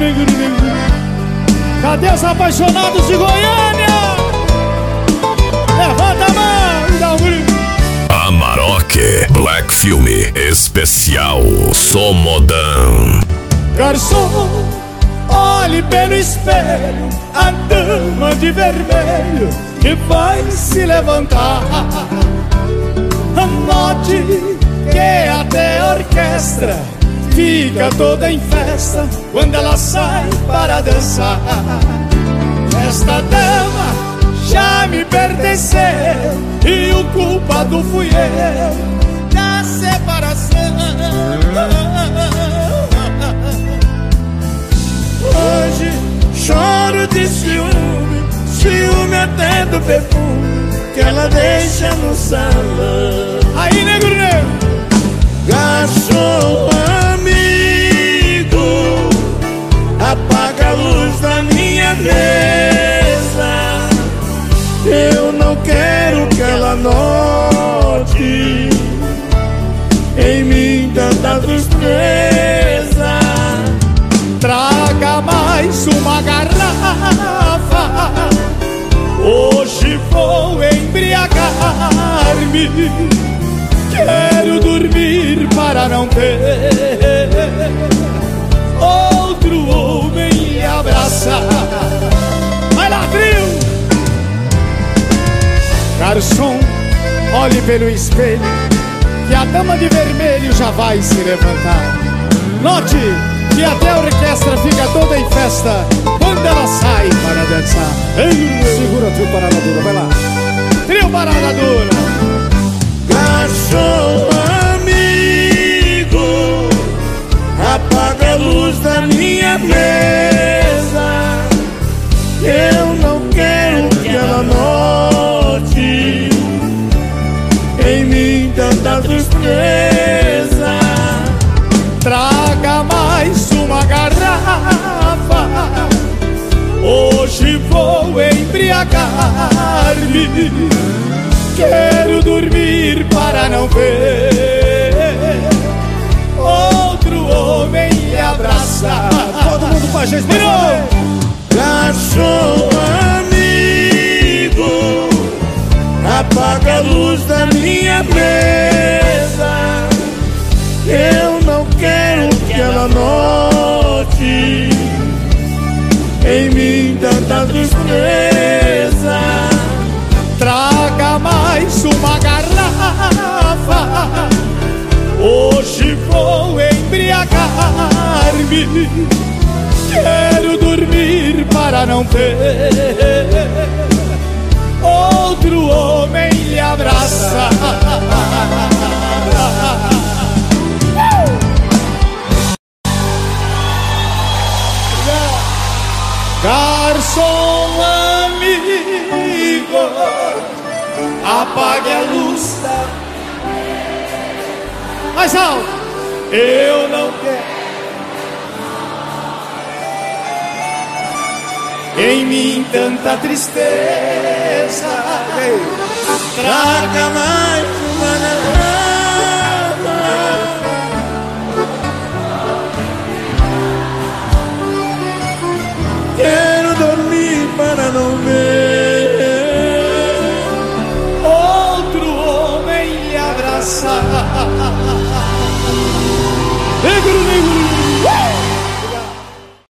negro, negro. Cadê os apaixonados de Goiânia? Levanta a mão e dá um grito. Amarok Black Filme Especial Somodão. Garçom, olhe pelo espelho a dama de vermelho que vai se levantar. Note que até a orquestra fica toda em festa quando ela sai para dançar. Esta dama já me pertenceu e o culpado fui eu da separação. Hoje choro de ciúme, ciúme até do perfume que ela deixa no salão. Aí, negro, negro. Garçom amigo, apaga a luz da minha mesa. Eu não quero que ela note em mim tanta tristeza. Traga mais uma garrafa, hoje vou embriagar-me. Quero dormir para não ter outro homem me abraçar. Vai lá, trio! Garçom, olhe pelo espelho que a dama de vermelho já vai se levantar. Note que até a orquestra fica toda em festa quando ela sai para dançar. Segura o trio Parada Dura, vai lá. Trio Parada Dura. Garçom amigo, apaga a luz da minha mesa. Eu não quero que ela note em mim tanta tristeza. Traga mais uma garrafa, hoje vou embriagar-me. Quero dormir para não ver outro homem me abraçar. Todo mundo com a gente, virou! Garçom amigo, apaga a luz da minha mesa. Eu não quero que ela note em mim tanta tristeza. Traga mais uma garrafa, hoje vou embriagar-me. Quero dormir para não ter outro homem lhe abraçar. Garçom amigo, apague a luz da... Mais alto! Eu não quero em mim tanta tristeza. Traga mais uma garrafa, quero dormir para não ver outro homem me abraçar. Negro, negro.